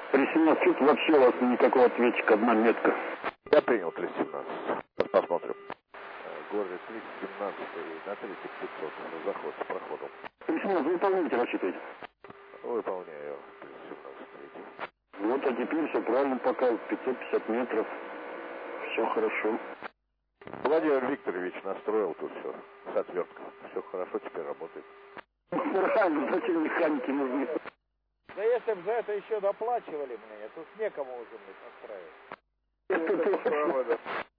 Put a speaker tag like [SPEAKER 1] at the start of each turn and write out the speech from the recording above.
[SPEAKER 1] 317, что-то вообще у вас никакого ответчика, одна метка.
[SPEAKER 2] Я принял 317. Посмотрим. Город 317 на 3500. Заход с проходом.
[SPEAKER 1] 317, вы выполните, рассчитывайте.
[SPEAKER 2] Выполняю 317.
[SPEAKER 1] Вот, а теперь все правильно показывает, 550 метров. Все хорошо.
[SPEAKER 2] Владимир Викторович настроил тут все с отверткой. Все хорошо, теперь работает.
[SPEAKER 1] Правильно, зачем механики нужны?
[SPEAKER 3] Да если бы за это еще доплачивали мне, тут некому уже настраивать.
[SPEAKER 1] Это точно.